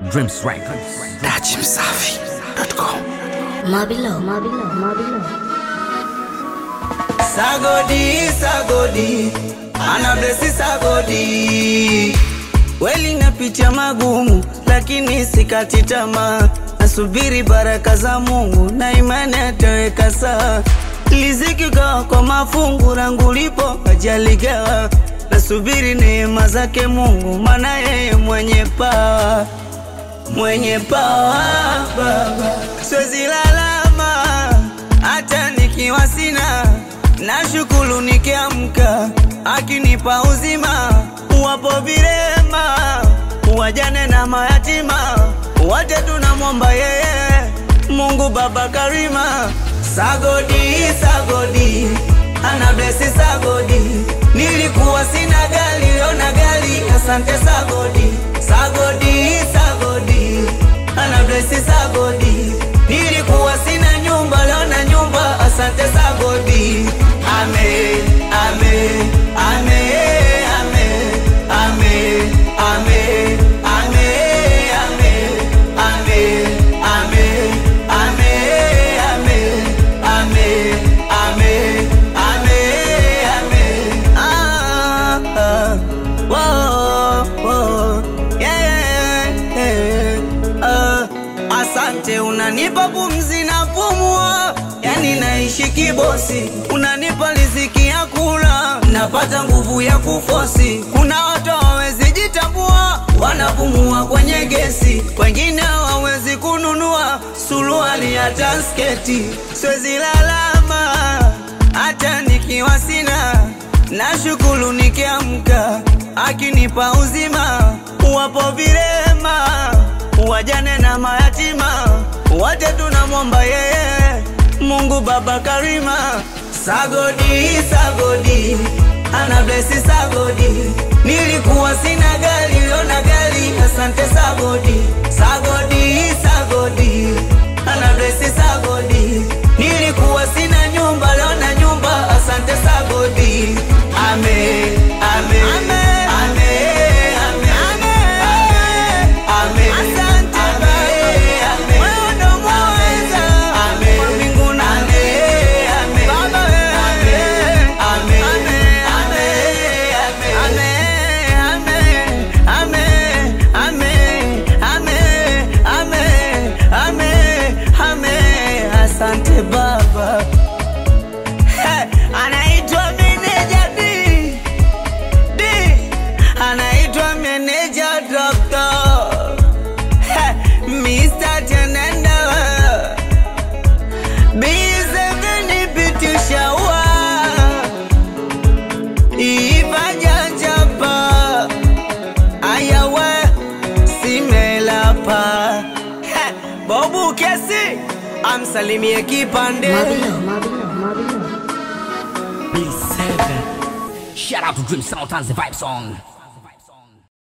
Dreams Records. Dachimsafi.com. Mabilo. Sagodi, ana blessi sagodi. Weli napitia magumu, lakini sikati tamaa. Nasubiri baraka za Mungu, na imani ataweka sawa. Riziki gawa kwa mafungu, langu lipo hajaligawa. Nasubiri neema zake Mungu, maana yeye mwenye pawa. Mwenye pawa baba, siwezi lalama hata nikiwa sina. Nashukuru nikiamka, akinipa uzima. Wapo vilema, wajane na mayatima, wote tunamwomba yeye Mungu Baba Karima. Sagodi, ana blessi sagodi. Nilikuwa sina gari, ona gari, asante sagodi. Sagodi, ana blessi sagodi. Nilikuwa sina nyumba, leo na nyumba, asante sagodi. Amen. Asante, unanipa pumzi na pumua, yani naishi kibosi. Unanipa riziki ya kula, napata nguvu ya kufosi. Kuna watu hawezi jitambua, wanapumua kwenye gesi. Wengine hawezi kununua suruali hata sketi. Siwezi lalama hata nikiwa sina. Nashukuru nikiamka, akinipa uzima. Wapo vilema, wajane na mayatima, wote tunamwomba yeye Mungu Baba Karima. Sagodi, ana blessi sagodi. Nilikuwa sina gari, leo na gari, asante sagodi. Sagodi, ana blessi sagodi. Nilikuwa sina nyumba, leo na nyumba, asante sagodi. Amen. Asante Baba. Anaitwa meneja D. Anaitwa meneja Doctor Mr. Tenenda B7 pitishawa Ibajajapa ayawe simelapa Bobu kesi amsalimie kipande. Mabilo. B7. Shout out to Dreams Sound and the Vibe Song.